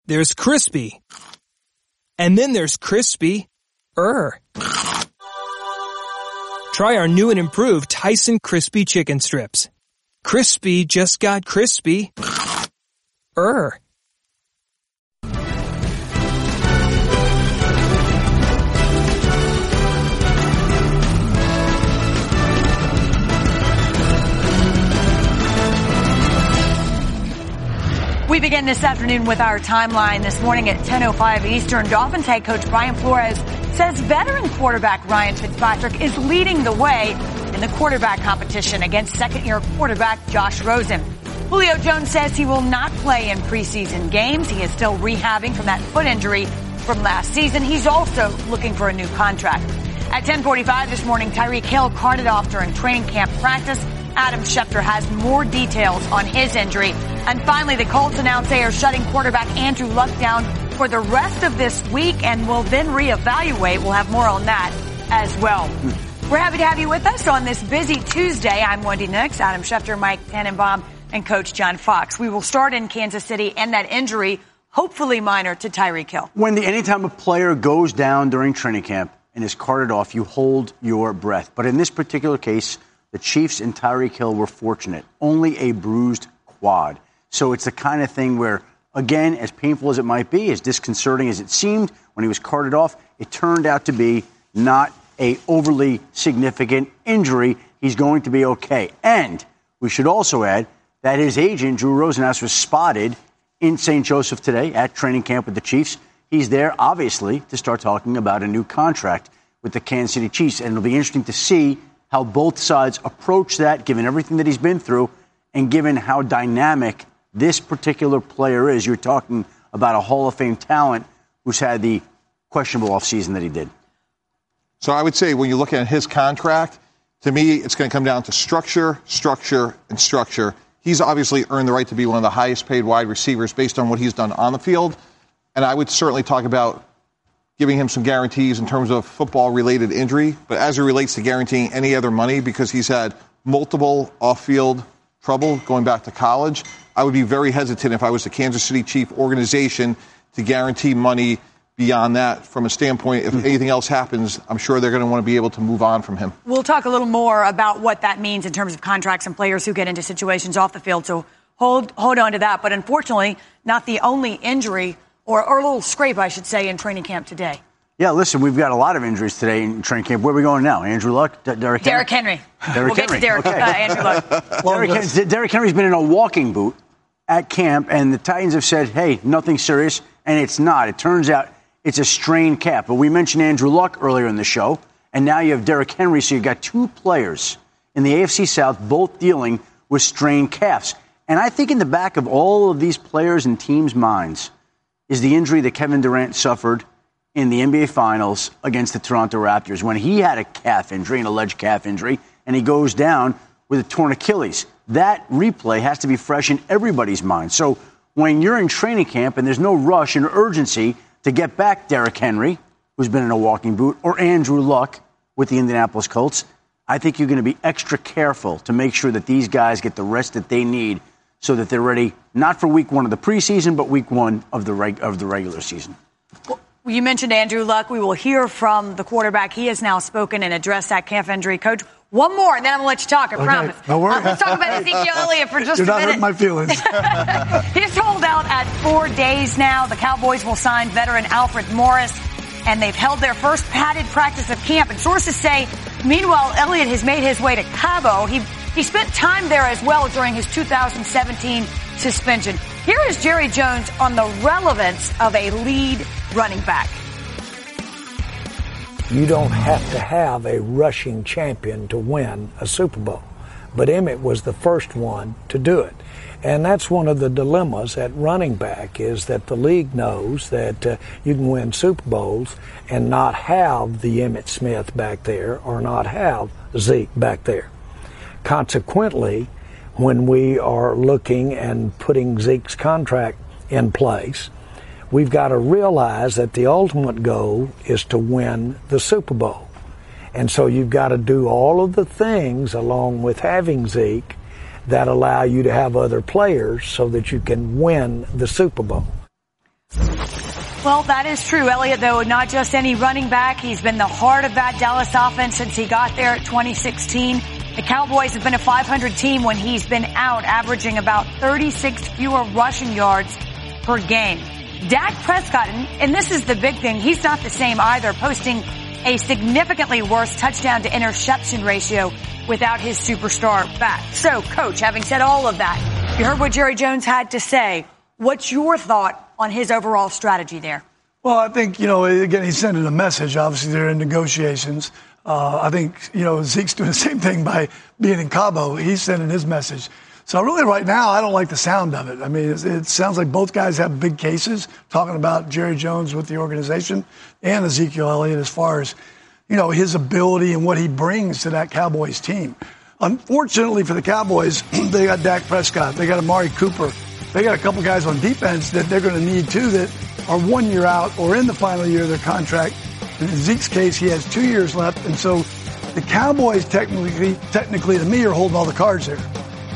There's crispy. And then there's crispy-er. Try our new and improved Tyson Crispy Chicken Strips. Crispy just got crispy-er. We begin this afternoon with our timeline. This morning at 10:05 Eastern, Dolphins head coach Brian Flores says veteran quarterback Ryan Fitzpatrick is leading the way in the quarterback competition against second-year quarterback Josh Rosen. Julio Jones says he will not play in preseason games. He is still rehabbing from that foot injury from last season. He's also looking for a new contract. At 10:45 this morning, Tyreek Hill carted off during training camp practice. Adam Schefter has more details on his injury. And finally, the Colts announced they are shutting quarterback Andrew Luck down for the rest of this week and will then reevaluate. We'll have more on that as well. We're happy to have you with us on this busy Tuesday. I'm Wendy Nix, Adam Schefter, Mike Tannenbaum, and Coach John Fox. We will start in Kansas City and that injury, hopefully minor, to Tyreek Hill. Wendy, anytime a player goes down during training camp and is carted off, you hold your breath. But in this particular case, the Chiefs and Tyreek Hill were fortunate. Only a bruised quad. So it's the kind of thing where, again, as painful as it might be, as disconcerting as it seemed when he was carted off, it turned out to be not a overly significant injury. He's going to be okay. And we should also add that his agent, Drew Rosenhaus, was spotted in St. Joseph today at training camp with the Chiefs. He's there, obviously, to start talking about a new contract with the Kansas City Chiefs. And it'll be interesting to see how both sides approach that, given everything that he's been through and given how dynamic this particular player is. You're talking about a Hall of Fame talent who's had the questionable offseason that he did. So I would say when you look at his contract, to me, it's going to come down to structure, and structure. He's obviously earned the right to be one of the highest paid wide receivers based on what he's done on the field. And I would certainly talk about giving him some guarantees in terms of football-related injury. But as it relates to guaranteeing any other money, because he's had multiple off-field trouble going back to college, I would be very hesitant if I was the Kansas City Chief organization to guarantee money beyond that. From a standpoint, if anything else happens, I'm sure they're going to want to be able to move on from him. We'll talk a little more about what that means in terms of contracts and players who get into situations off the field. So hold on to that. But unfortunately, not the only injury or a little scrape, I should say, in training camp today. Yeah, listen, we've got a lot of injuries today in training camp. Where are we going now? Andrew Luck? Derrick Henry. We'll get to Andrew Luck. Derrick Henry's been in a walking boot at camp, and the Titans have said, hey, nothing serious, and it's not. It turns out it's a strained calf. But we mentioned Andrew Luck earlier in the show, and now you have Derrick Henry, so you've got two players in the AFC South both dealing with strained calves. And I think in the back of all of these players and teams' minds is the injury that Kevin Durant suffered in the NBA Finals against the Toronto Raptors when he had a calf injury, an alleged calf injury, and he goes down with a torn Achilles. That replay has to be fresh in everybody's mind. So when you're in training camp and there's no rush and urgency to get back Derrick Henry, who's been in a walking boot, or Andrew Luck with the Indianapolis Colts, I think you're going to be extra careful to make sure that these guys get the rest that they need so that they're ready, not for week one of the preseason, but week one of the regular season. Well, you mentioned Andrew Luck. We will hear from the quarterback. He has now spoken and addressed that calf injury. Coach, one more, and then I'm going to let you talk, I promise. No worries. Let's talk about Ezekiel Elliott for just a minute. You're not hurting my feelings. He's rolled out at 4 days now. The Cowboys will sign veteran Alfred Morris, and they've held their first padded practice of camp. And sources say, meanwhile, Elliott has made his way to Cabo. He spent time there as well during his 2017 suspension. Here is Jerry Jones on the relevance of a lead running back. You don't have to have a rushing champion to win a Super Bowl. But Emmett was the first one to do it. And that's one of the dilemmas at running back is that the league knows that you can win Super Bowls and not have the Emmitt Smith back there or not have Zeke back there. Consequently, when we are looking and putting Zeke's contract in place, we've got to realize that the ultimate goal is to win the Super Bowl. And so you've got to do all of the things along with having Zeke that allow you to have other players so that you can win the Super Bowl. Well, that is true. Elliott, though, not just any running back. He's been the heart of that Dallas offense since he got there at 2016. The Cowboys have been a 500 team when he's been out, averaging about 36 fewer rushing yards per game. Dak Prescott, and this is the big thing, he's not the same either, posting a significantly worse touchdown to interception ratio without his superstar back. So, Coach, having said all of that, you heard what Jerry Jones had to say. What's your thought on his overall strategy there? Well, I think, again, he's sending a message. Obviously, they're in negotiations. I think, Zeke's doing the same thing by being in Cabo. He's sending his message. So really right now, I don't like the sound of it. I mean, it sounds like both guys have big cases, talking about Jerry Jones with the organization and Ezekiel Elliott as far as, his ability and what he brings to that Cowboys team. Unfortunately for the Cowboys, they got Dak Prescott. They got Amari Cooper. They got a couple guys on defense that they're going to need, too, that are 1 year out or in the final year of their contract. In Zeke's case, he has 2 years left. And so the Cowboys technically, to me, are holding all the cards there.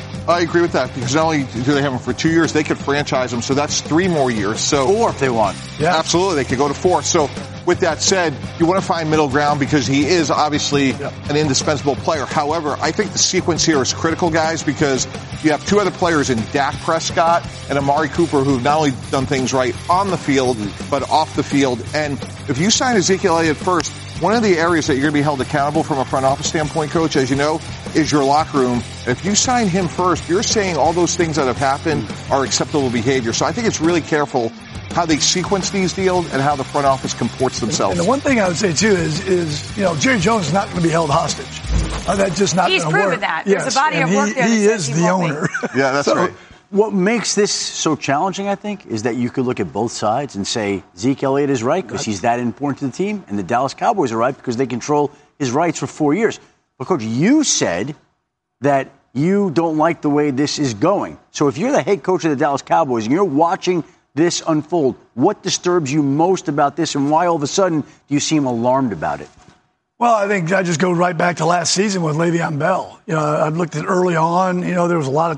I agree with that because not only do they have him for 2 years, they could franchise him. So that's 3 more years. So 4 if they want. Yeah, absolutely. They could go to 4. So with that said, you want to find middle ground because he is obviously an indispensable player. However, I think the sequence here is critical, guys, because you have 2 other players in Dak Prescott and Amari Cooper who've not only done things right on the field, but off the field. And if you sign Ezekiel Elliott first, one of the areas that you're going to be held accountable from a front office standpoint, Coach, as you know, is your locker room. And if you sign him first, you're saying all those things that have happened are acceptable behavior. So I think it's really careful how they sequence these deals and how the front office comports themselves. And the one thing I would say, too, is Jerry Jones is not going to be held hostage. That's just not going to work. He's proven that. There's a body of work there. He is the owner. Yeah, that's right. What makes this so challenging, I think, is that you could look at both sides and say Zeke Elliott is right because he's that important to the team, and the Dallas Cowboys are right because they control his rights for 4 years. But, Coach, you said that you don't like the way this is going. So if you're the head coach of the Dallas Cowboys and you're watching this unfold, what disturbs you most about this, and why all of a sudden do you seem alarmed about it? Well, I think I just go right back to last season with Le'Veon Bell. I've looked at early on, there was a lot of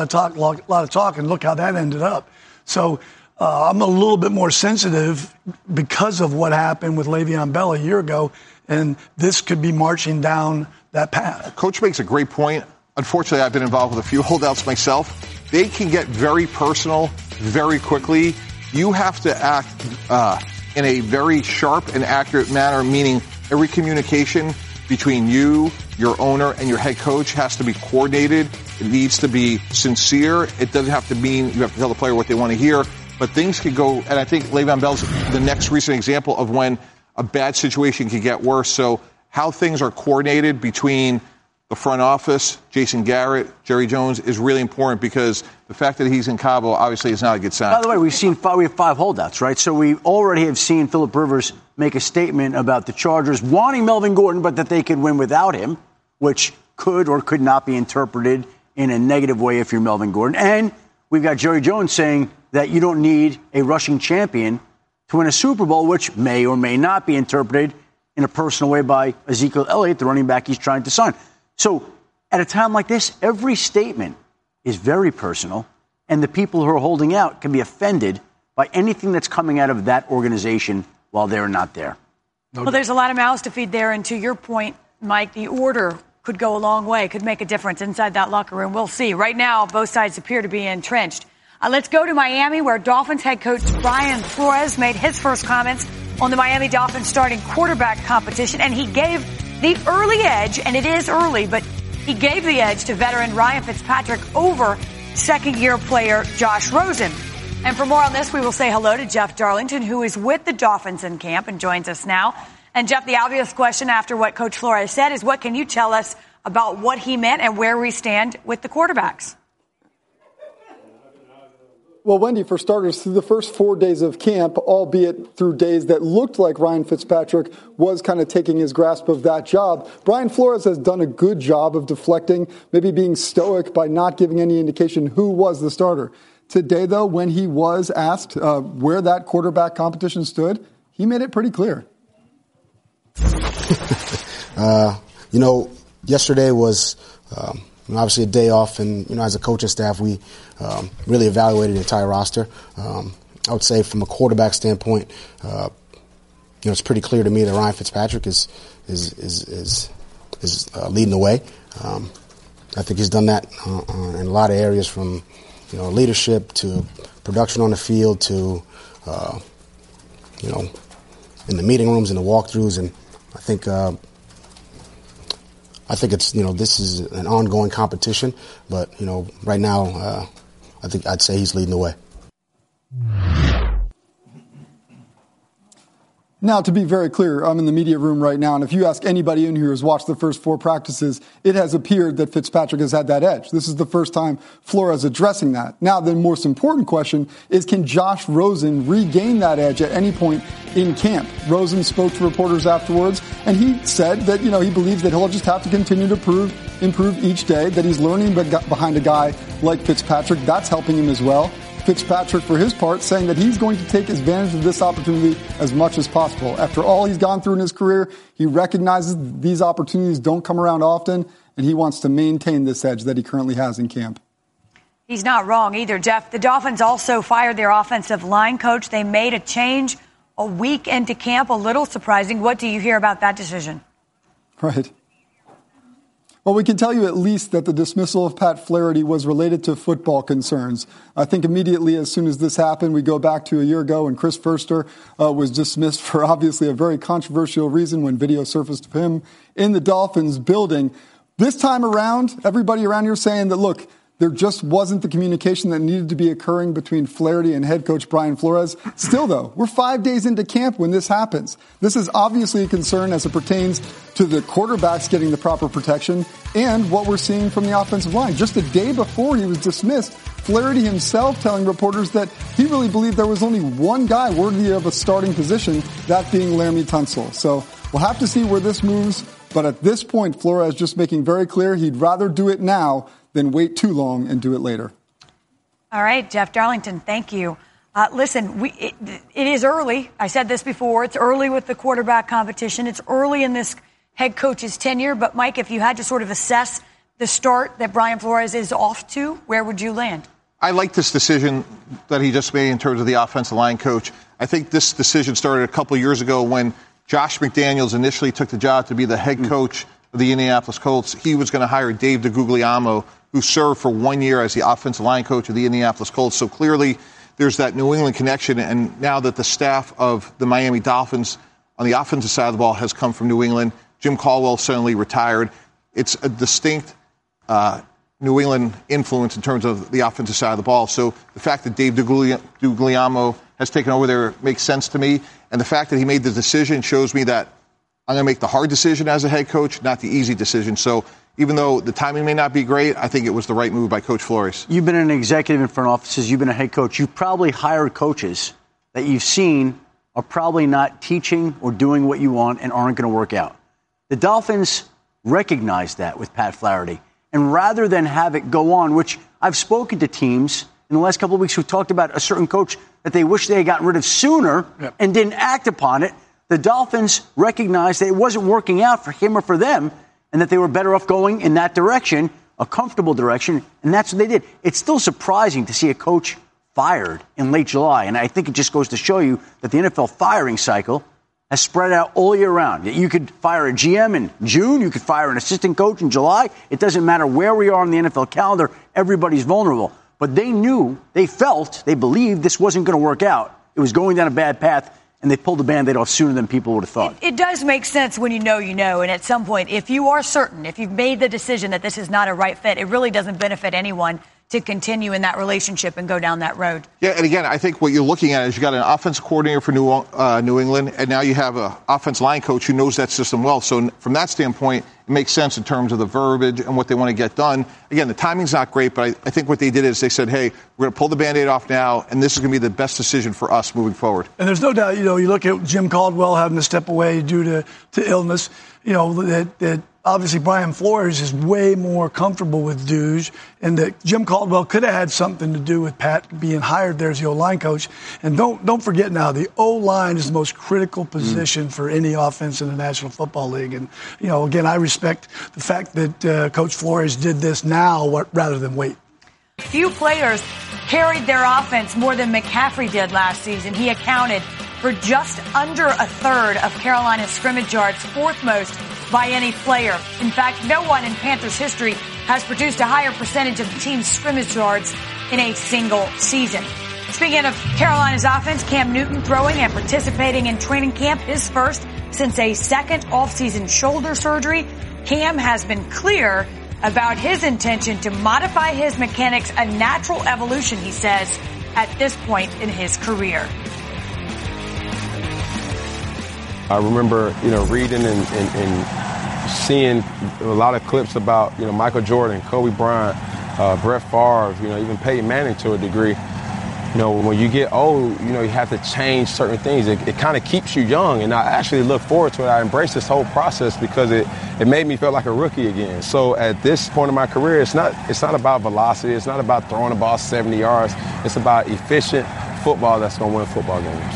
talk, and look how that ended up. So I'm a little bit more sensitive because of what happened with Le'Veon Bell a year ago, and this could be marching down that path. Coach makes a great point. Unfortunately, I've been involved with a few holdouts myself. They can get very personal very quickly. You have to act in a very sharp and accurate manner, meaning every communication between you, your owner, and your head coach has to be coordinated. It needs to be sincere. It doesn't have to mean you have to tell the player what they want to hear. But things could go, and I think Le'Veon Bell's the next recent example of when a bad situation could get worse. So how things are coordinated between the front office, Jason Garrett, Jerry Jones, is really important because the fact that he's in Cabo obviously is not a good sign. By the way, we have 5 holdouts, right? So we already have seen Philip Rivers make a statement about the Chargers wanting Melvin Gordon, but that they could win without him, which could or could not be interpreted in a negative way if you're Melvin Gordon. And we've got Jerry Jones saying that you don't need a rushing champion to win a Super Bowl, which may or may not be interpreted in a personal way by Ezekiel Elliott, the running back he's trying to sign. So at a time like this, every statement is very personal, and the people who are holding out can be offended by anything that's coming out of that organization while they're not there. Well, there's a lot of mouths to feed there, and to your point, Mike, the order could go a long way, could make a difference inside that locker room. We'll see. Right now, both sides appear to be entrenched. Let's go to Miami, where Dolphins head coach Brian Flores made his first comments on the Miami Dolphins starting quarterback competition, and he gave the early edge, and it is early, but he gave the edge to veteran Ryan Fitzpatrick over second-year player Josh Rosen. And for more on this, we will say hello to Jeff Darlington, who is with the Dolphins in camp and joins us now. And, Jeff, the obvious question after what Coach Flores said is, what can you tell us about what he meant and where we stand with the quarterbacks? Well, Wendy, for starters, through the first 4 days of camp, albeit through days that looked like Ryan Fitzpatrick was kind of taking his grasp of that job, Brian Flores has done a good job of deflecting, maybe being stoic by not giving any indication who was the starter. Today, though, when he was asked where that quarterback competition stood, he made it pretty clear. Yesterday was obviously a day off, and as a coaching staff, we really evaluated the entire roster. I would say from a quarterback standpoint, it's pretty clear to me that Ryan Fitzpatrick is leading the way. I think he's done that in a lot of areas, from leadership to production on the field to in the meeting rooms and the walkthroughs, and I think it's this is an ongoing competition, but right now I think I'd say he's leading the way. Now, to be very clear, I'm in the media room right now, and if you ask anybody in here who's watched the first 4 practices, it has appeared that Fitzpatrick has had that edge. This is the first time Flores addressing that. Now, the most important question is, can Josh Rosen regain that edge at any point in camp? Rosen spoke to reporters afterwards, and he said that, he believes that he'll just have to continue to improve each day, that he's learning behind a guy like Fitzpatrick. That's helping him as well. Fitzpatrick, for his part, saying that he's going to take advantage of this opportunity as much as possible. After all he's gone through in his career, he recognizes these opportunities don't come around often, and he wants to maintain this edge that he currently has in camp. He's not wrong either, Jeff. The Dolphins also fired their offensive line coach. They made a change a week into camp. A little surprising. What do you hear about that decision? Right. Well, we can tell you at least that the dismissal of Pat Flaherty was related to football concerns. I think immediately as soon as this happened, we go back to a year ago when Chris Foerster was dismissed for obviously a very controversial reason when video surfaced of him in the Dolphins building. This time around, everybody around here saying that, look, there just wasn't the communication that needed to be occurring between Flaherty and head coach Brian Flores. Still, though, we're 5 days into camp when this happens. This is obviously a concern as it pertains to the quarterbacks getting the proper protection and what we're seeing from the offensive line. Just a day before he was dismissed, Flaherty himself telling reporters that he really believed there was only one guy worthy of a starting position, that being Laremy Tunsil. So we'll have to see where this moves. But at this point, Flores just making very clear he'd rather do it now than wait too long and do it later. All right, Jeff Darlington, thank you. Listen, it is early. I said this before. It's early with the quarterback competition. It's early in this head coach's tenure. But, Mike, if you had to sort of assess the start that Brian Flores is off to, where would you land? I like this decision that he just made in terms of the offensive line coach. I think this decision started a couple years ago when Josh McDaniels initially took the job to be the head coach of the Indianapolis Colts. He was going to hire Dave DeGuglielmo, who served for 1 year as the offensive line coach of the Indianapolis Colts. So clearly there's that New England connection. And now that the staff of the Miami Dolphins on the offensive side of the ball has come from New England, Jim Caldwell suddenly retired. It's a distinct New England influence in terms of the offensive side of the ball. So the fact that Dave DeGuglielmo has taken over there makes sense to me. And the fact that he made the decision shows me that I'm going to make the hard decision as a head coach, not the easy decision. So even though the timing may not be great, I think it was the right move by Coach Flores. You've been an executive in front offices. You've been a head coach. You've probably hired coaches that you've seen are probably not teaching or doing what you want and aren't going to work out. The Dolphins recognize that with Pat Flaherty. And rather than have it go on, which I've spoken to teams in the last couple of weeks who talked about a certain coach that they wish they had gotten rid of sooner and didn't act upon it, the Dolphins recognized that it wasn't working out for him or for them, and that they were better off going in that direction, a comfortable direction, and that's what they did. It's still surprising to see a coach fired in late July, and I think it just goes to show you that the NFL firing cycle has spread out all year round. You could fire a GM in June, you could fire an assistant coach in July. It doesn't matter where we are on the NFL calendar, everybody's vulnerable. But they knew, they felt, they believed this wasn't going to work out. It was going down a bad path. And they pulled the Band-Aid off sooner than people would have thought. It does make sense when you know. And at some point, if you are certain, if you've made the decision that this is not a right fit, it really doesn't benefit anyone to continue in that relationship and go down that road. Yeah, and again, I think what you're looking at is you got an offensive coordinator for New England, and now you have an offensive line coach who knows that system well. So from that standpoint, it makes sense in terms of the verbiage and what they want to get done. Again, the timing's not great, but I think what they did is they said, hey, we're going to pull the Band-Aid off now, and this is going to be the best decision for us moving forward. And there's no doubt, you look at Jim Caldwell having to step away due to illness, that obviously Brian Flores is way more comfortable with Duge, and that Jim Caldwell could have had something to do with Pat being hired there as the O-line coach. And don't forget now, the O-line is the most critical position for any offense in the National Football League. And, again, I respect the fact that Coach Flores did this now rather than wait. Few players carried their offense more than McCaffrey did last season. He accounted for just under a third of Carolina's scrimmage yards, fourth most by any player. In fact, no one in Panthers history has produced a higher percentage of the team's scrimmage yards in a single season. Speaking of Carolina's offense, Cam Newton throwing and participating in training camp, his first since a second offseason shoulder surgery. Cam has been clear about his intention to modify his mechanics, a natural evolution, he says, at this point in his career. I remember, reading and seeing a lot of clips about, Michael Jordan, Kobe Bryant, Brett Favre, even Peyton Manning to a degree. When you get old, you have to change certain things. It kind of keeps you young, and I actually look forward to it. I embrace this whole process because it made me feel like a rookie again. So at this point in my career, it's not about velocity. It's not about throwing the ball 70 yards. It's about efficient football that's going to win football games.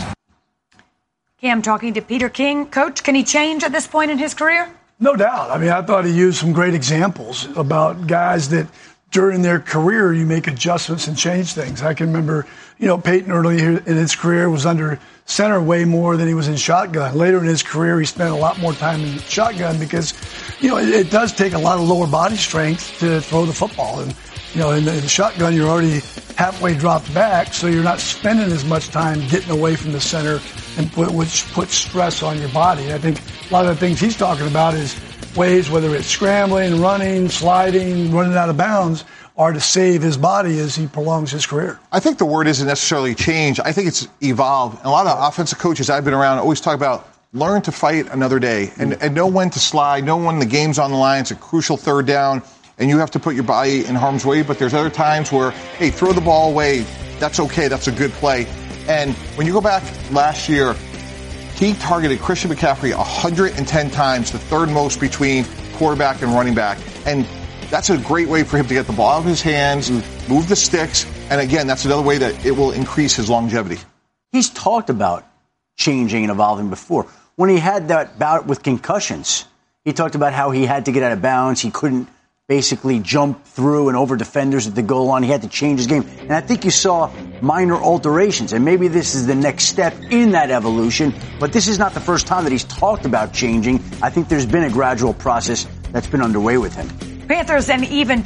Cam talking to Peter King. Coach, can he change at this point in his career? No doubt. I mean, I thought he used some great examples about guys that during their career you make adjustments and change things. I can remember, Peyton early in his career was under center way more than he was in shotgun. Later in his career, he spent a lot more time in shotgun because, it does take a lot of lower body strength to throw the football. And, in the shotgun, you're already halfway dropped back, so you're not spending as much time getting away from the center, which puts stress on your body. I think a lot of the things he's talking about is ways, whether it's scrambling, running, sliding, running out of bounds, are to save his body as he prolongs his career. I think the word isn't necessarily change. I think it's evolve. And a lot of offensive coaches I've been around always talk about learn to fight another day and know when to slide, know when the game's on the line. It's a crucial third down, and you have to put your body in harm's way. But there's other times where, hey, throw the ball away. That's okay. That's a good play. And when you go back last year, he targeted Christian McCaffrey 110 times, the third most between quarterback and running back. And that's a great way for him to get the ball out of his hands, move the sticks. And again, that's another way that it will increase his longevity. He's talked about changing and evolving before. When he had that bout with concussions, he talked about how he had to get out of bounds. He couldn't basically jump through and over defenders at the goal line. He had to change his game. And I think you saw minor alterations. And maybe this is the next step in that evolution. But this is not the first time that he's talked about changing. I think there's been a gradual process that's been underway with him. Panthers an even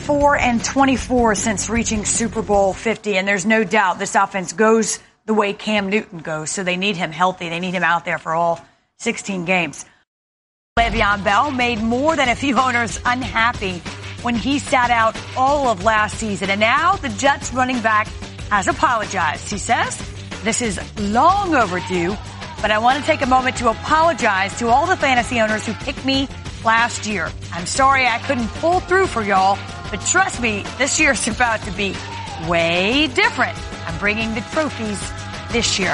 24-24 since reaching Super Bowl 50. And there's no doubt this offense goes the way Cam Newton goes. So they need him healthy. They need him out there for all 16 games. Le'Veon Bell made more than a few owners unhappy when he sat out all of last season. And now the Jets running back has apologized. He says, this is long overdue, but I want to take a moment to apologize to all the fantasy owners who picked me last year. I'm sorry I couldn't pull through for y'all, but trust me, this year's about to be way different. I'm bringing the trophies this year.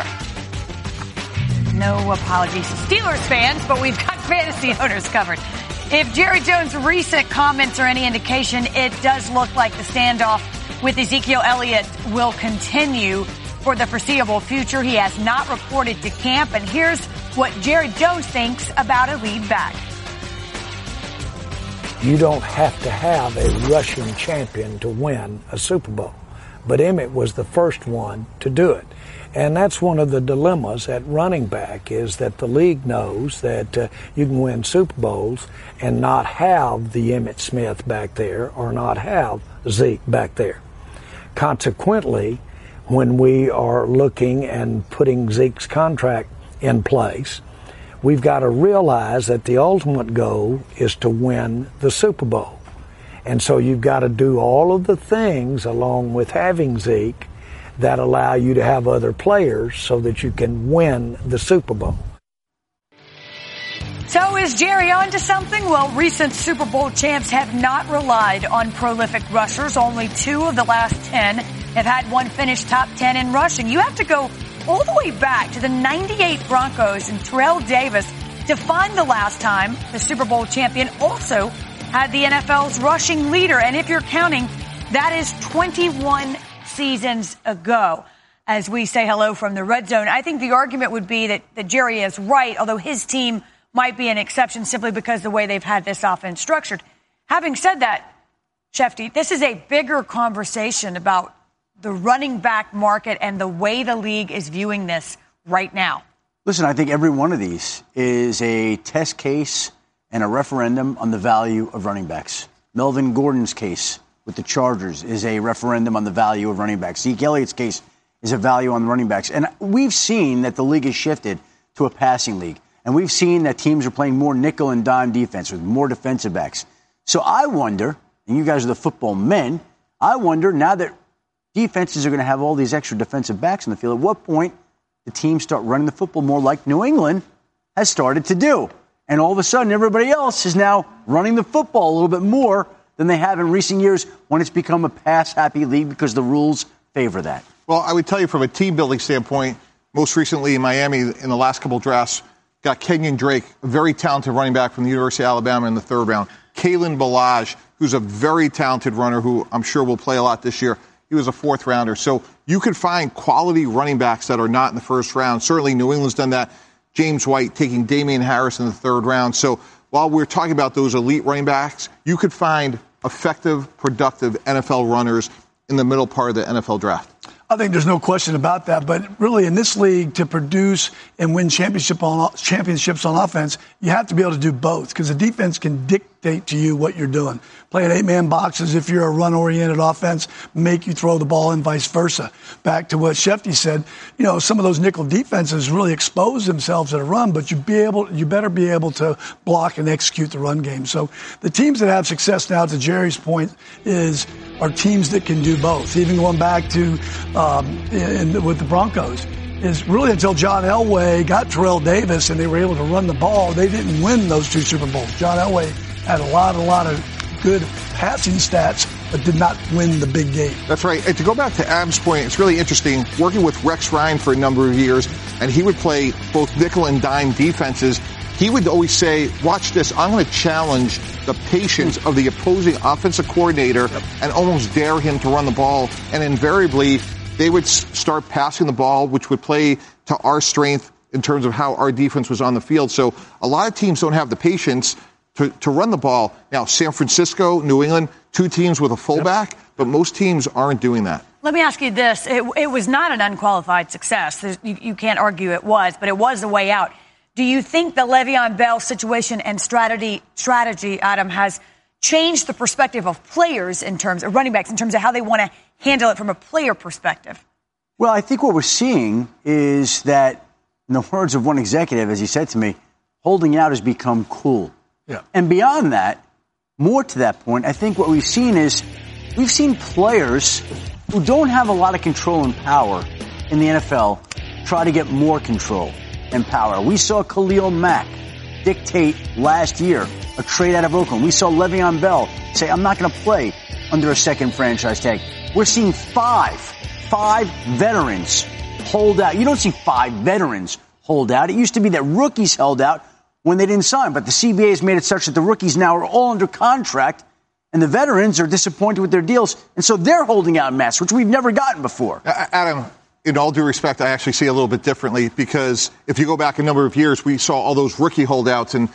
No apologies to Steelers fans, but we've got fantasy owners covered. If Jerry Jones' recent comments are any indication, it does look like the standoff with Ezekiel Elliott will continue for the foreseeable future. He has not reported to camp, and here's what Jerry Jones thinks about a lead back. You don't have to have a rushing champion to win a Super Bowl, but Emmett was the first one to do it. And that's one of the dilemmas at running back is that the league knows that you can win Super Bowls and not have the Emmitt Smith back there or not have Zeke back there. Consequently, when we are looking and putting Zeke's contract in place, we've got to realize that the ultimate goal is to win the Super Bowl. And so you've got to do all of the things along with having Zeke that allow you to have other players so that you can win the Super Bowl. So is Jerry on to something? Well, recent Super Bowl champs have not relied on prolific rushers. Only 2 of the last 10 have had one finish top 10 in rushing. You have to go all the way back to the 98 Broncos and Terrell Davis to find the last time the Super Bowl champion also had the NFL's rushing leader. And if you're counting, that is 21 seasons ago. As we say hello from the red zone, I think the argument would be that Jerry is right, although his team might be an exception simply because of the way they've had this offense structured. Having said that, Shefty, this is a bigger conversation about the running back market and the way the league is viewing this right now. Listen, I think every one of these is a test case and a referendum on the value of running backs. Melvin Gordon's case with the Chargers is a referendum on the value of running backs. Zeke Elliott's case is a value on running backs. And we've seen that the league has shifted to a passing league. And we've seen that teams are playing more nickel and dime defense with more defensive backs. So I wonder, and you guys are the football men, I wonder now that defenses are going to have all these extra defensive backs in the field, at what point the teams start running the football more like New England has started to do. And all of a sudden, everybody else is now running the football a little bit more than they have in recent years when it's become a pass-happy league because the rules favor that. Well, I would tell you from a team-building standpoint, most recently in Miami in the last couple of drafts, got Kenyon Drake, a very talented running back from the University of Alabama in the third round. Kalen Ballage, who's a very talented runner who I'm sure will play a lot this year. He was a fourth rounder. So you could find quality running backs that are not in the first round. Certainly New England's done that. James White taking Damian Harris in the third round. So while we're talking about those elite running backs, you could find effective, productive NFL runners in the middle part of the NFL draft. I think there's no question about that. But really, in this league, to produce and win championships on offense, you have to be able to do both because the defense can dictate to you what you're doing. Playing 8-man boxes if you're a run-oriented offense, make you throw the ball and vice versa. Back to what Shefty said, some of those nickel defenses really expose themselves at a run, but you better be able to block and execute the run game. So the teams that have success now, to Jerry's point, are teams that can do both. Even going back to with the Broncos, is really until John Elway got Terrell Davis and they were able to run the ball, they didn't win those 2 Super Bowls. John Elway had a lot of good passing stats, but did not win the big game. That's right. And to go back to Adam's point, it's really interesting. Working with Rex Ryan for a number of years, and he would play both nickel and dime defenses. He would always say, watch this, I'm going to challenge the patience of the opposing offensive coordinator and almost dare him to run the ball. And invariably, they would start passing the ball, which would play to our strength in terms of how our defense was on the field. So a lot of teams don't have the patience to run the ball. Now, San Francisco, New England, 2 teams with a fullback, but most teams aren't doing that. Let me ask you this. It was not an unqualified success. You can't argue it was, but it was a way out. Do you think the Le'Veon Bell situation and strategy, Adam, has changed the perspective of players in terms of running backs, in terms of how they want to handle it from a player perspective? Well, I think what we're seeing is that, in the words of one executive, as he said to me, holding out has become cool. Yeah. And beyond that, more to that point, I think what we've seen is we've seen players who don't have a lot of control and power in the NFL try to get more control and power. We saw Khalil Mack dictate last year a trade out of Oakland. We saw Le'Veon Bell say, I'm not going to play under a second franchise tag. We're seeing five veterans hold out. You don't see 5 veterans hold out. It used to be that rookies held out when they didn't sign. But the CBA has made it such that the rookies now are all under contract, and the veterans are disappointed with their deals. And so they're holding out mass, which we've never gotten before. Adam, in all due respect, I actually see it a little bit differently because if you go back a number of years, we saw all those rookie holdouts, and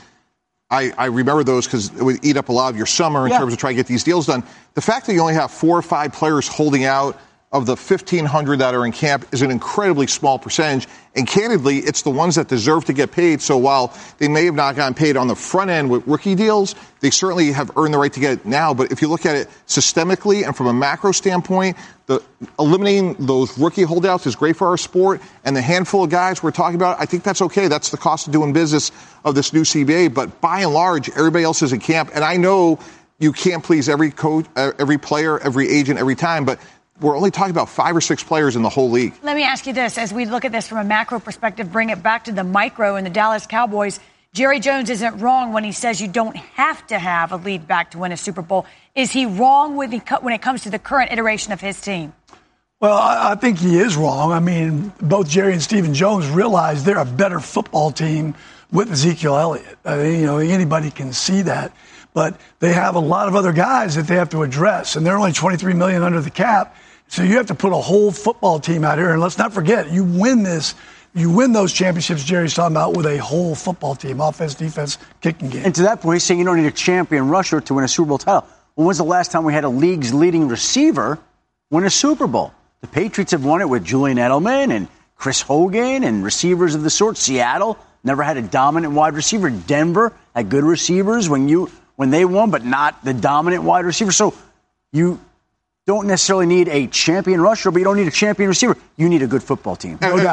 I remember those because it would eat up a lot of your summer in terms of trying to get these deals done. The fact that you only have 4 or 5 players holding out of the 1,500 that are in camp is an incredibly small percentage. And candidly, it's the ones that deserve to get paid. So while they may have not gotten paid on the front end with rookie deals, they certainly have earned the right to get it now. But if you look at it systemically and from a macro standpoint, eliminating those rookie holdouts is great for our sport. And the handful of guys we're talking about, I think that's okay. That's the cost of doing business of this new CBA. But by and large, everybody else is in camp. And I know you can't please every coach, every player, every agent, every time, but we're only talking about 5 or 6 players in the whole league. Let me ask you this. As we look at this from a macro perspective, bring it back to the micro in the Dallas Cowboys, Jerry Jones isn't wrong when he says you don't have to have a lead back to win a Super Bowl. Is he wrong when it comes to the current iteration of his team? Well, I think he is wrong. I mean, both Jerry and Stephen Jones realize they're a better football team with Ezekiel Elliott. I mean, anybody can see that. But they have a lot of other guys that they have to address, and they're only $23 million under the cap. So you have to put a whole football team out here. And let's not forget, you win those championships Jerry's talking about with a whole football team, offense, defense, kicking game. And to that point, he's saying you don't need a champion rusher to win a Super Bowl title. When was the last time we had a league's leading receiver win a Super Bowl? The Patriots have won it with Julian Edelman and Chris Hogan and receivers of the sort. Seattle never had a dominant wide receiver. Denver had good receivers when they won, but not the dominant wide receiver. So you don't necessarily need a champion rusher, but you don't need a champion receiver. You need a good football team. No doubt.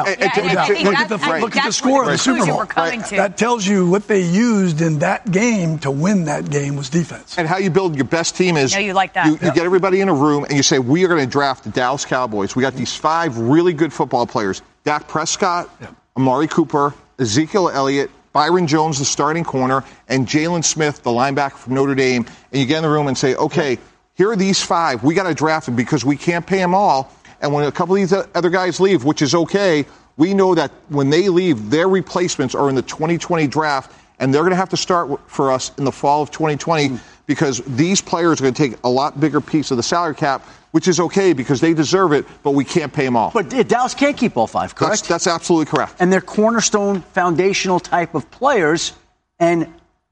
Look at the score of the Super Bowl. That tells you what they used in that game to win that game was defense. And how you build your best team is you like that. You get everybody in a room and you say, we are going to draft the Dallas Cowboys. We got these 5 really good football players. Dak Prescott, Amari Cooper, Ezekiel Elliott, Byron Jones, the starting corner, and Jalen Smith, the linebacker from Notre Dame. And you get in the room and say, okay, here are these 5. We got to draft them because we can't pay them all. And when a couple of these other guys leave, which is okay, we know that when they leave, their replacements are in the 2020 draft, and they're going to have to start for us in the fall of 2020 because these players are going to take a lot bigger piece of the salary cap, which is okay because they deserve it, but we can't pay them all. But Dallas can't keep all 5, correct? That's absolutely correct. And they're cornerstone, foundational type of players, and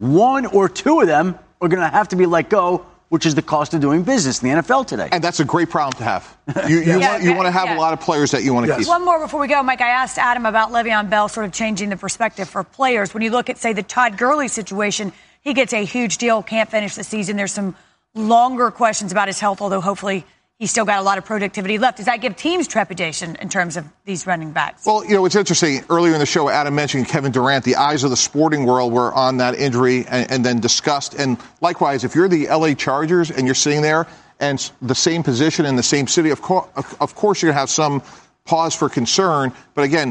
1 or 2 of them are going to have to be let go, which is the cost of doing business in the NFL today. And that's a great problem to have. You want to have a lot of players that you want to keep. One more before we go, Mike. I asked Adam about Le'Veon Bell sort of changing the perspective for players. When you look at, say, the Todd Gurley situation, he gets a huge deal, can't finish the season. There's some longer questions about his health, although hopefully he's still got a lot of productivity left. Does that give teams trepidation in terms of these running backs? Well, it's interesting. Earlier in the show, Adam mentioned Kevin Durant. The eyes of the sporting world were on that injury and then discussed. And likewise, if you're the LA Chargers and you're sitting there and the same position in the same city, of course you're going to have some pause for concern. But again,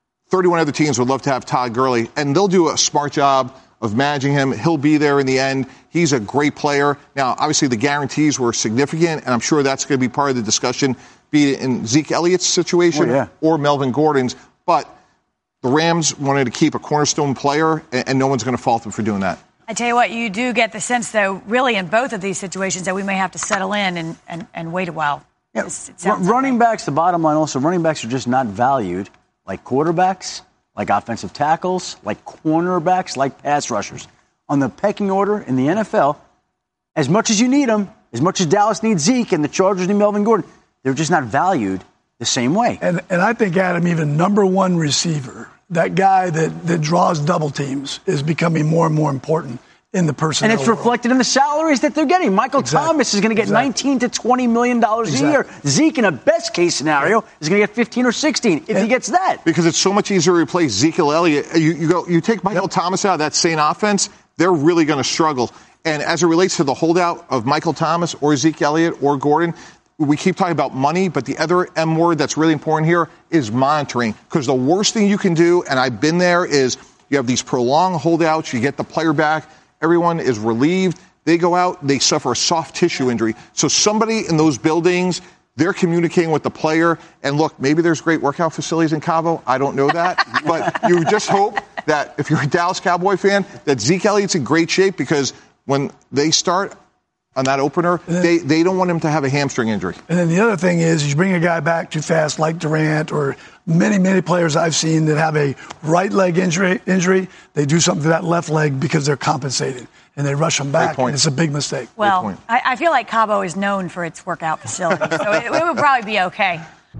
31 other teams would love to have Todd Gurley, and they'll do a smart job of managing him. He'll be there in the end. He's a great player. Now, obviously, the guarantees were significant, and I'm sure that's going to be part of the discussion, be it in Zeke Elliott's situation or Melvin Gordon's. But the Rams wanted to keep a cornerstone player, and no one's going to fault them for doing that. I tell you what, you do get the sense, though, really in both of these situations that we may have to settle in and wait a while. Yeah, running backs, the bottom line also, running backs are just not valued like quarterbacks, like offensive tackles, like cornerbacks, like pass rushers. On the pecking order in the NFL, as much as you need them, as much as Dallas needs Zeke and the Chargers need Melvin Gordon, they're just not valued the same way. And I think, Adam, even number 1 receiver, that guy that draws double teams, is becoming more and more important in the personnel. And it's reflected in the salaries that they're getting. Michael Thomas is going to get $19 to $20 million a year. Zeke, in a best-case scenario, is going to get 15 or 16 if he gets that. Because it's so much easier to replace Ezekiel Elliott. You take Michael Thomas out of that same offense, they're really going to struggle. And as it relates to the holdout of Michael Thomas or Zeke Elliott or Gordon, we keep talking about money, but the other M word that's really important here is monitoring. Because the worst thing you can do, and I've been there, is you have these prolonged holdouts, you get the player back, everyone is relieved. They go out, they suffer a soft tissue injury. So somebody in those buildings, they're communicating with the player. And look, maybe there's great workout facilities in Cabo. I don't know that. But you just hope that if you're a Dallas Cowboy fan, that Zeke Elliott's in great shape, because when they start on that opener, they don't want him to have a hamstring injury. And then the other thing is, you bring a guy back too fast like Durant, or many players I've seen that have a right leg injury, they do something to that left leg because they're compensating, and they rush them back, and it's a big mistake. Well, I feel like Cabo is known for its workout facility, so it would probably be okay.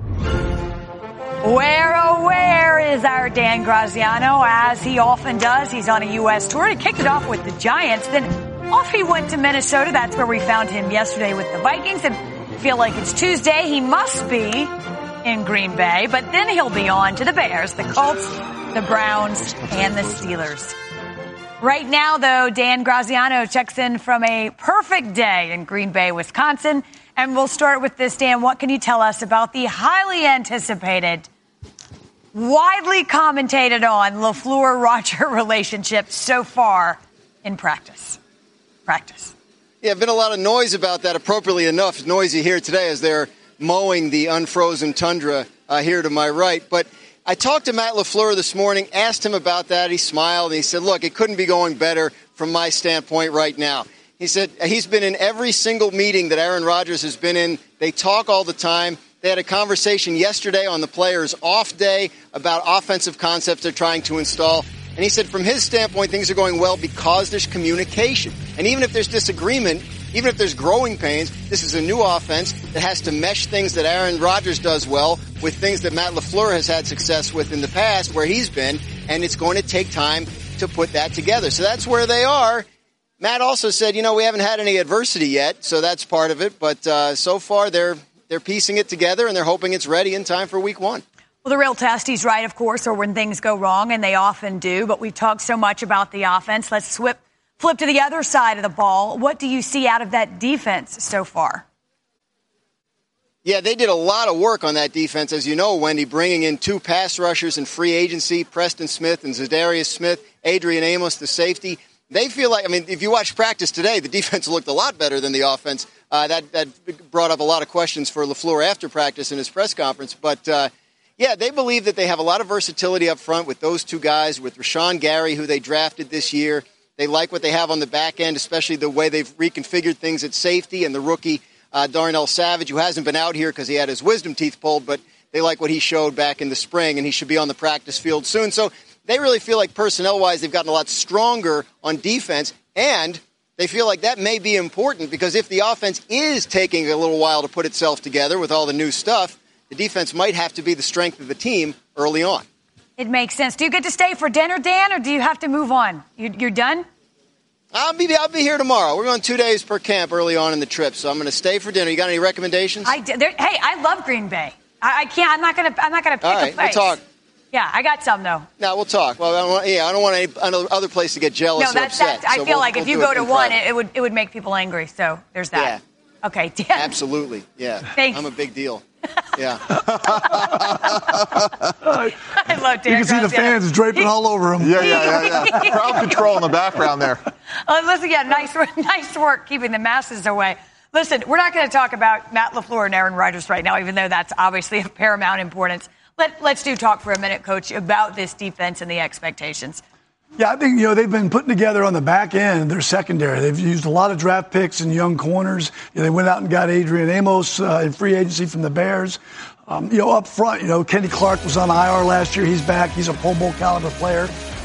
Where is our Dan Graziano? As he often does, he's on a U.S. tour. He kicked it off with the Giants, then off he went to Minnesota. That's where we found him yesterday with the Vikings. And feel like it's Tuesday. He must be in Green Bay. But then he'll be on to the Bears, the Colts, the Browns, and the Steelers. Right now, though, Dan Graziano checks in from a perfect day in Green Bay, Wisconsin. And we'll start with this, Dan. What can you tell us about the highly anticipated, widely commentated on LaFleur-Roger relationship so far in practice? Yeah, been a lot of noise about that, appropriately enough. It's noisy here today as they're mowing the unfrozen tundra here to my right. But I talked to Matt LaFleur this morning, asked him about that. He smiled and he said, look, it couldn't be going better from my standpoint right now. He said he's been in every single meeting that Aaron Rodgers has been in. They talk all the time. They had a conversation yesterday on the players' off day about offensive concepts they're trying to install. And he said from his standpoint, things are going well because there's communication. And even if there's disagreement, even if there's growing pains, this is a new offense that has to mesh things that Aaron Rodgers does well with things that Matt LaFleur has had success with in the past where he's been, and it's going to take time to put that together. So that's where they are. Matt also said, we haven't had any adversity yet, so that's part of it. But so far, they're piecing it together, and they're hoping it's ready in time for Week 1. Well, the real test, he's right, of course, or when things go wrong, and they often do. But we've talked so much about the offense. Let's flip to the other side of the ball. What do you see out of that defense so far? Yeah, they did a lot of work on that defense, as you know, Wendy, bringing in 2 pass rushers in free agency, Preston Smith and Zadarius Smith, Adrian Amos, the safety. They feel like, if you watch practice today, the defense looked a lot better than the offense. That brought up a lot of questions for LaFleur after practice in his press conference. But, they believe that they have a lot of versatility up front with those 2 guys, with Rashawn Gary, who they drafted this year. They like what they have on the back end, especially the way they've reconfigured things at safety, and the rookie Darnell Savage, who hasn't been out here because he had his wisdom teeth pulled, but they like what he showed back in the spring, and he should be on the practice field soon. So they really feel like personnel-wise they've gotten a lot stronger on defense, and they feel like that may be important because if the offense is taking a little while to put itself together with all the new stuff, the defense might have to be the strength of the team early on. It makes sense. Do you get to stay for dinner, Dan, or do you have to move on? You're done? I'll be here tomorrow. We're going 2 days per camp early on in the trip, so I'm going to stay for dinner. You got any recommendations? I love Green Bay. I can't. I'm not going to pick all right, a place. We'll talk. Yeah, I got some though. No, we'll talk. Well, I don't want any other place to get jealous or upset. I feel like if you go to one, it would make people angry. So there's that. Yeah. Okay, Dan. Absolutely. Yeah. Thanks. I'm a big deal. Yeah. I love Dan. You can see the fans draping all over him. Yeah. Crowd control in the background there. Listen, nice work keeping the masses away. Listen, we're not going to talk about Matt LaFleur and Aaron Rodgers right now, even though that's obviously of paramount importance. Let's talk for a minute, Coach, about this defense and the expectations. Yeah, I think, they've been putting together on the back end their secondary. They've used a lot of draft picks and young corners. They went out and got Adrian Amos in free agency from the Bears. Up front, Kenny Clark was on IR last year. He's back. He's a Pro Bowl caliber player.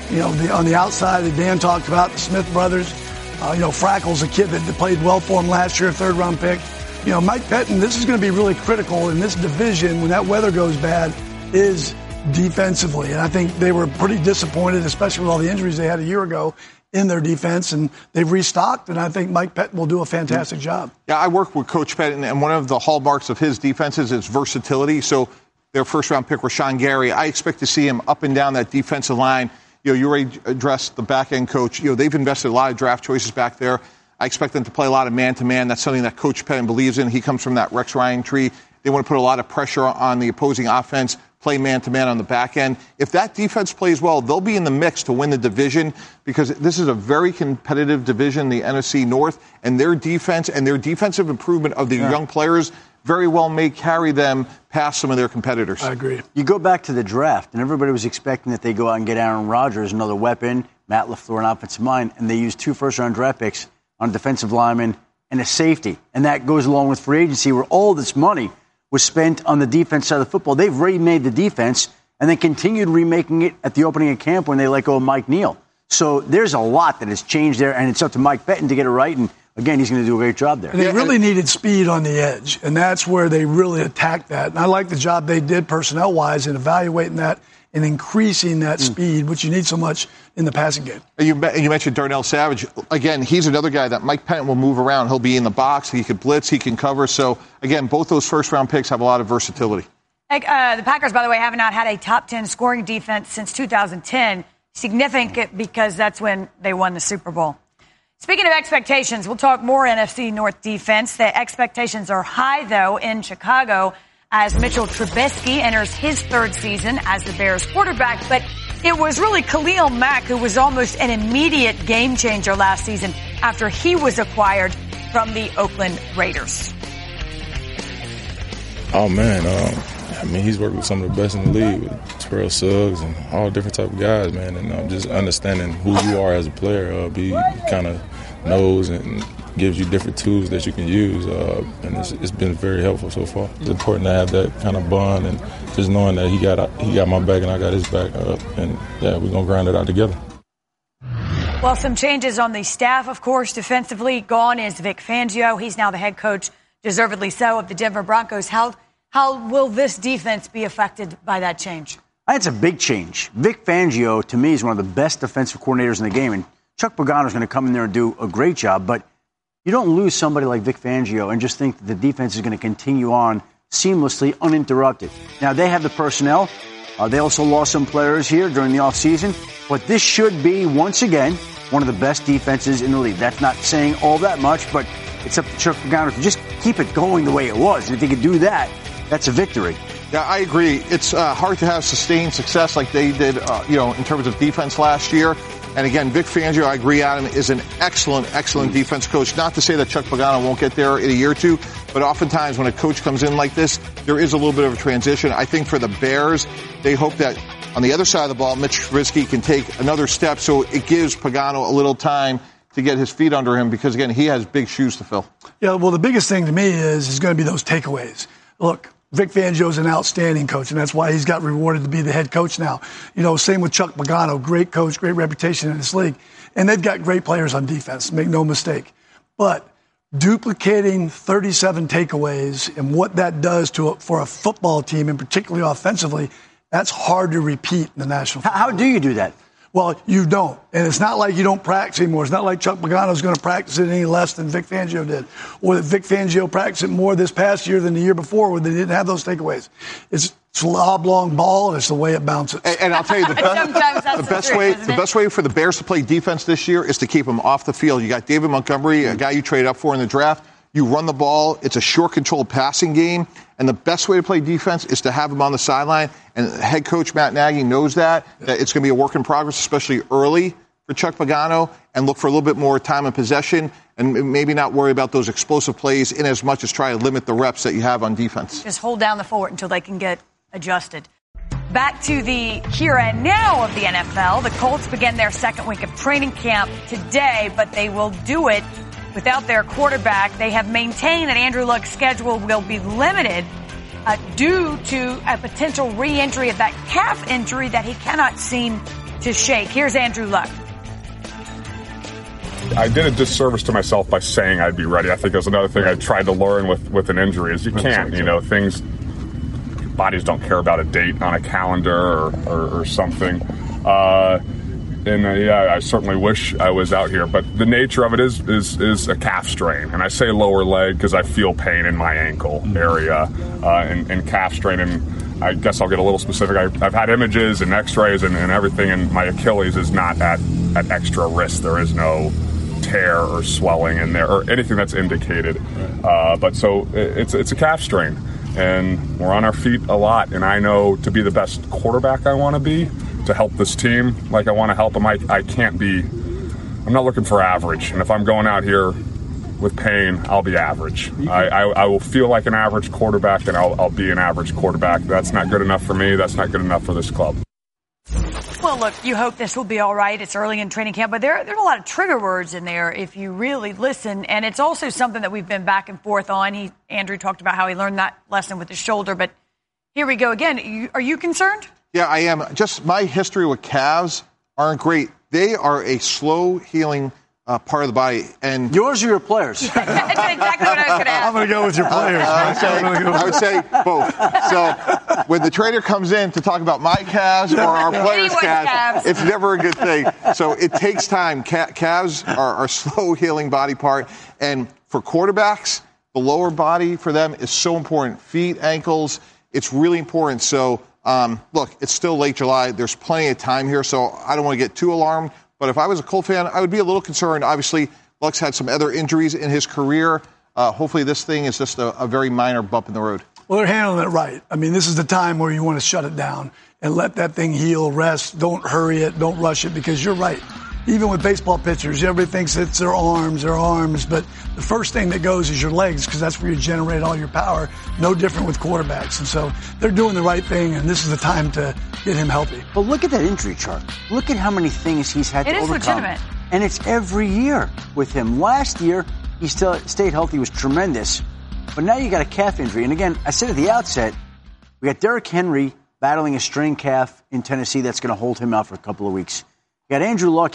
On the outside that Dan talked about, the Smith brothers. Frackle's a kid that played well for him last year, 3rd-round pick. Mike Pettin, this is going to be really critical in this division when that weather goes bad, is defensively. And I think they were pretty disappointed, especially with all the injuries they had a year ago in their defense. And they've restocked, and I think Mike Pettin will do a fantastic job. Yeah, I work with Coach Pettin, and one of the hallmarks of his defenses is versatility. So their 1st-round pick, Rashawn Gary, I expect to see him up and down that defensive line. You already addressed the back-end coach. They've invested a lot of draft choices back there. I expect them to play a lot of man-to-man. That's something that Coach Pettin believes in. He comes from that Rex Ryan tree. They want to put a lot of pressure on the opposing offense, play man-to-man on the back end. If that defense plays well, they'll be in the mix to win the division because this is a very competitive division, the NFC North, and their defense and their defensive improvement of the young players very well may carry them past some of their competitors. I agree. You go back to the draft, and everybody was expecting that they go out and get Aaron Rodgers, another weapon, Matt LaFleur, an offensive mind, and they used 2 first-round draft picks on defensive linemen and a safety. And that goes along with free agency where all this money was spent on the defense side of the football. They've remade the defense and then continued remaking it at the opening of camp when they let go of Mike Neal. So there's a lot that has changed there, and it's up to Mike Pettin to get it right. And again, he's going to do a great job there. And they really needed speed on the edge, and that's where they really attacked that. And I like the job they did personnel-wise in evaluating that and increasing that speed, which you need so much in the passing game. You mentioned Darnell Savage. Again, he's another guy that Mike Pettin will move around. He'll be in the box. He could blitz. He can cover. So, again, both those first-round picks have a lot of versatility. The Packers, by the way, have not had a top 10 scoring defense since 2010. Significant because that's when they won the Super Bowl. Speaking of expectations, we'll talk more NFC North defense. The expectations are high, though, in Chicago as Mitchell Trubisky enters his 3rd season as the Bears quarterback. But it was really Khalil Mack who was almost an immediate game changer last season after he was acquired from the Oakland Raiders. Oh, man. He's worked with some of the best in the league, with Terrell Suggs and all different type of guys, man. And just understanding who you are as a player, he kind of knows and gives you different tools that you can use, and it's been very helpful so far. It's important to have that kind of bond and just knowing that he got my back and I got his back, and we're gonna grind it out together. Well, Well, some changes on the staff, of course. Defensively, gone is Vic Fangio. He's now the head coach, deservedly so, of the Denver Broncos. How will this defense be affected by that change? That's a big change. Vic Fangio, to me, is one of the best defensive coordinators in the game, and Chuck Pagano is going to come in there and do a great job, but you don't lose somebody like Vic Fangio and just think that the defense is going to continue on seamlessly, uninterrupted. Now, they have the personnel. They also lost some players here during the offseason, but this should be, once again, one of the best defenses in the league. That's not saying all that much, but it's up to Chuck Pagano to just keep it going the way it was. And if he could do that, that's a victory. Yeah, I agree. It's hard to have sustained success like they did, in terms of defense last year. And again, Vic Fangio, I agree, Adam, is an excellent defense coach. Not to say that Chuck Pagano won't get there in a year or two, but oftentimes when a coach comes in like this, there is a little bit of a transition. I think for the Bears, they hope that on the other side of the ball, Mitch Trubisky can take another step, so it gives Pagano a little time to get his feet under him because, again, he has big shoes to fill. Yeah, well, the biggest thing to me is going to be those takeaways. Look, Vic Fangio is an outstanding coach, and that's why he's got rewarded to be the head coach now. Same with Chuck Pagano, great coach, great reputation in this league. And they've got great players on defense, make no mistake. But duplicating 37 takeaways and what that does for a football team, and particularly offensively, that's hard to repeat in the National Football League. How do you do that? Well, you don't. And it's not like you don't practice anymore. It's not like Chuck Pagano's going to practice it any less than Vic Fangio did. Or that Vic Fangio practiced it more this past year than the year before when they didn't have those takeaways. It's a oblong ball, and it's the way it bounces. And I'll tell you, the best way for the Bears to play defense this year is to keep them off the field. You got David Montgomery, a guy you traded up for in the draft. You run the ball. It's a short, controlled passing game. And the best way to play defense is to have him on the sideline. And head coach Matt Nagy knows that it's going to be a work in progress, especially early for Chuck Pagano, and look for a little bit more time and possession and maybe not worry about those explosive plays in as much as try to limit the reps that you have on defense. Just hold down the fort until they can get adjusted. Back to the here and now of the NFL. The Colts begin their second week of training camp today, but they will do it without their quarterback. They have maintained that Andrew Luck's schedule will be limited due to a potential re-injury of that calf injury that he cannot seem to shake. Here's Andrew Luck. I did a disservice to myself by saying I'd be ready. I think that's another thing I tried to learn with an injury is you can't, bodies don't care about a date on a calendar or something. I certainly wish I was out here, but the nature of it is a calf strain, and I say lower leg because I feel pain in my ankle area and calf strain, and I guess I'll get a little specific. I've had images and X-rays and everything, and my Achilles is not at extra risk. There is no tear or swelling in there or anything that's indicated, but so it's a calf strain, and we're on our feet a lot, and I know to be the best quarterback I want to be, to help this team like I want to help them, I'm not looking for average. And if I'm going out here with pain, I'll be average. I will feel like an average quarterback, and I'll be an average quarterback. That's not good enough for me. That's not good enough for this club. Well, look, you hope this will be all right. It's early in training camp, but there are a lot of trigger words in there if you really listen. And it's also something that we've been back and forth on. Andrew talked about how he learned that lesson with his shoulder, but here we go again. Are you concerned? Yeah, I am. Just my history with calves aren't great. They are a slow healing part of the body. And yours or your players? That's exactly what I was going to ask. I'm going to go with your players. I would say both. So when the trainer comes in to talk about my calves or our players' calves, it's never a good thing. So it takes time. Calves are a slow healing body part. And for quarterbacks, the lower body for them is so important. Feet, ankles, it's really important. So look, it's still late July. There's plenty of time here, so I don't want to get too alarmed. But if I was a Colt fan, I would be a little concerned. Obviously, Luck's had some other injuries in his career. Hopefully this thing is just a very minor bump in the road. Well, they're handling it right. I mean, this is the time where you want to shut it down and let that thing heal, rest. Don't hurry it. Don't rush it, because you're right. Even with baseball pitchers, everybody thinks it's their arms, but the first thing that goes is your legs, because that's where you generate all your power. No different with quarterbacks. And so they're doing the right thing, and this is the time to get him healthy. But look at that injury chart. Look at how many things he's had to overcome. It is legitimate. And it's every year with him. Last year, he still stayed healthy, was tremendous. But now you got a calf injury. And again, I said at the outset, we got Derrick Henry battling a strained calf in Tennessee that's going to hold him out for a couple of weeks. You got Andrew Luck here,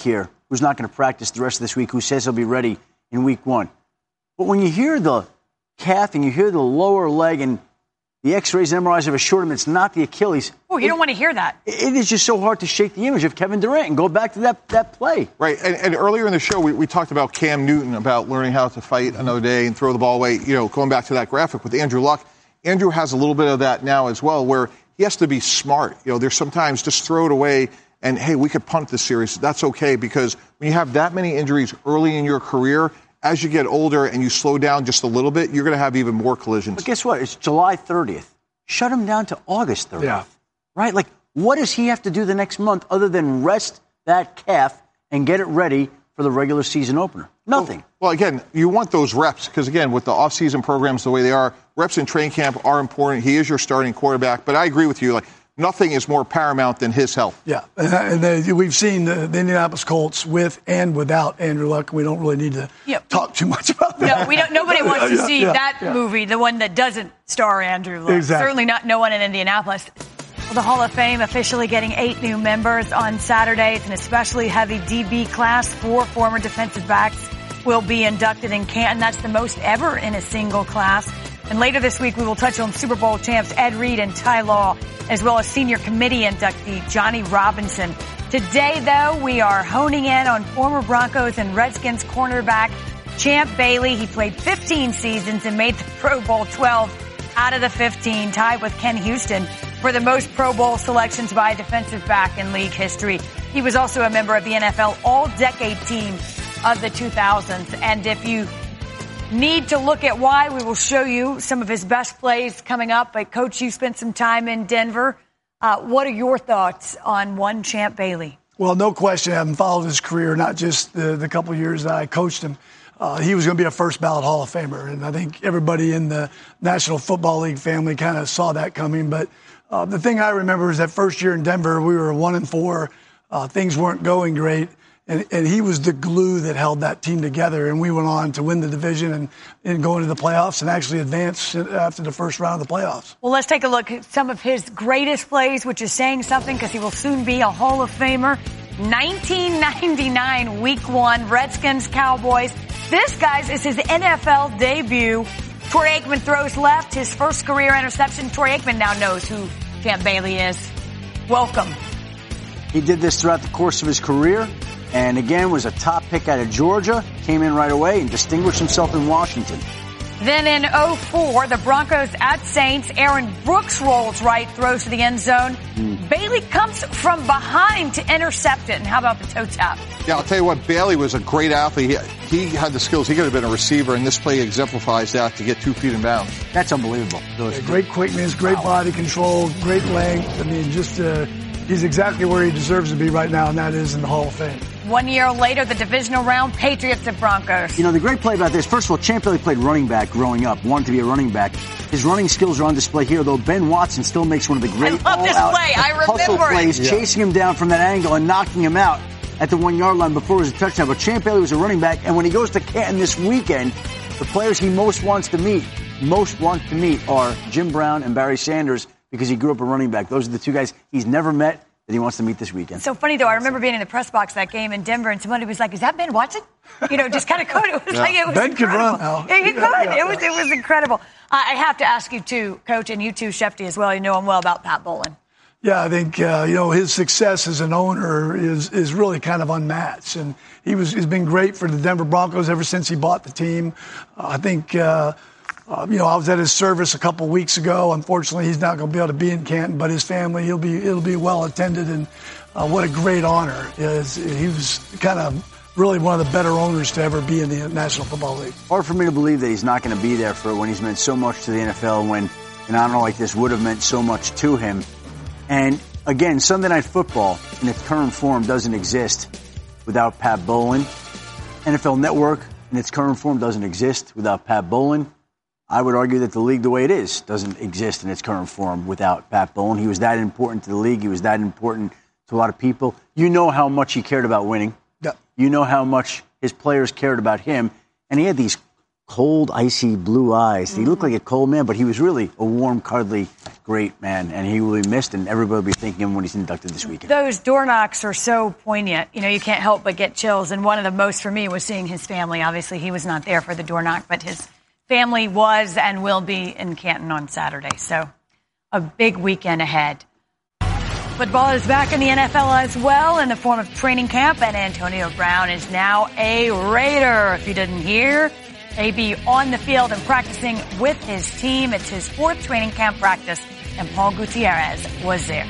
who's not going to practice the rest of this week, who says he'll be ready in week 1. But when you hear the calf and you hear the lower leg and the X-rays and MRIs have assured him it's not the Achilles. Oh, you don't want to hear that. It is just so hard to shake the image of Kevin Durant and go back to that play. Right, and earlier in the show, we talked about Cam Newton, about learning how to fight another day and throw the ball away. Going back to that graphic with Andrew Luck, Andrew has a little bit of that now as well, where he has to be smart. There's sometimes just throw it away and, hey, we could punt this series. That's okay, because when you have that many injuries early in your career, as you get older and you slow down just a little bit, you're going to have even more collisions. But guess what? It's July 30th. Shut him down to August 30th. Yeah. Right? Like, what does he have to do the next month other than rest that calf and get it ready for the regular season opener? Nothing. Well, again, you want those reps because, again, with the offseason programs the way they are, reps in training camp are important. He is your starting quarterback. But I agree with you. Like, nothing is more paramount than his health. Yeah, and we've seen the Indianapolis Colts with and without Andrew Luck. We don't really need to talk too much about that. No, we don't. Nobody wants to see that movie, the one that doesn't star Andrew Luck. Exactly. Certainly no one in Indianapolis. Well, the Hall of Fame officially getting 8 new members on Saturday. It's an especially heavy DB class. 4 former defensive backs will be inducted in Canton. That's the most ever in a single class. And later this week, we will touch on Super Bowl champs Ed Reed and Ty Law, as well as senior committee inductee Johnny Robinson. Today, though, we are honing in on former Broncos and Redskins cornerback Champ Bailey. He played 15 seasons and made the Pro Bowl 12 out of the 15, tied with Ken Houston for the most Pro Bowl selections by a defensive back in league history. He was also a member of the NFL All-Decade Team of the 2000s. And if you need to look at why, we will show you some of his best plays coming up. But, Coach, you spent some time in Denver. What are your thoughts on one Champ Bailey? Well, no question. Having followed his career, not just the couple of years that I coached him, he was going to be a first-ballot Hall of Famer. And I think everybody in the National Football League family kind of saw that coming. But the thing I remember is that first year in Denver, we were 1-4. Things weren't going great. And he was the glue that held that team together. And we went on to win the division and go into the playoffs and actually advance after the first round of the playoffs. Well, let's take a look at some of his greatest plays, which is saying something because he will soon be a Hall of Famer. 1999, Week 1, Redskins, Cowboys. This, guys, is his NFL debut. Troy Aikman throws left, his first career interception. Troy Aikman now knows who Champ Bailey is. Welcome. He did this throughout the course of his career. And again, was a top pick out of Georgia, came in right away and distinguished himself in Washington. Then in 2004, the Broncos at Saints, Aaron Brooks rolls right, throws to the end zone. Bailey comes from behind to intercept it. And how about the toe tap? Yeah, I'll tell you what, Bailey was a great athlete. He had the skills. He could have been a receiver, and this play exemplifies that to get 2 feet in bounds. That's unbelievable. Great quickness, great body control, great length. I mean, just he's exactly where he deserves to be right now, and that is in the Hall of Fame. 1 year later, the divisional round, Patriots at Broncos. The great play about this, first of all, Champ Bailey played running back growing up, wanted to be a running back. His running skills are on display here, though Ben Watson still makes one of the great hustle plays, chasing him down from that angle and knocking him out at the 1 yard line before it was a touchdown. But Champ Bailey was a running back, and when he goes to Canton this weekend, the players he most wants to meet are Jim Brown and Barry Sanders because he grew up a running back. Those are the two guys he's never met that he wants to meet this weekend. So funny, though. I remember being in the press box that game in Denver, and somebody was like, is that Ben Watson? Just kind of cool. It was like, it was Ben incredible. could run now. Yeah, he could. It was incredible. I have to ask you, too, Coach, and you too, Shefty, as well. You know him well, about Pat Bowlen. Yeah, I think, his success as an owner is really kind of unmatched. And he's been great for the Denver Broncos ever since he bought the team. I think, I was at his service a couple weeks ago. Unfortunately, he's not going to be able to be in Canton, but his family, it'll be well attended. And what a great honor. He was kind of really one of the better owners to ever be in the National Football League. Hard for me to believe that he's not going to be there for when he's meant so much to the NFL, when an honor like this would have meant so much to him. And again, Sunday Night Football in its current form doesn't exist without Pat Bowlen. NFL Network in its current form doesn't exist without Pat Bowlen. I would argue that the league the way it is doesn't exist in its current form without Pat Bowlen. He was that important to the league. He was that important to a lot of people. You know how much he cared about winning. Yep. You know how much his players cared about him. And he had these cold, icy blue eyes. He looked like a cold man, but he was really a warm, cuddly, great man, and he will be missed, and everybody will be thinking of him when he's inducted this weekend. Those door knocks are so poignant. You know, you can't help but get chills, and one of the most for me was seeing his family. Obviously, he was not there for the door knock, but his family was and will be in Canton on Saturday, so a big weekend ahead. Football is back in the NFL as well in the form of training camp, and Antonio Brown is now a Raider. If you didn't hear, AB on the field and practicing with his team. It's his 4th training camp practice, and Paul Gutierrez was there.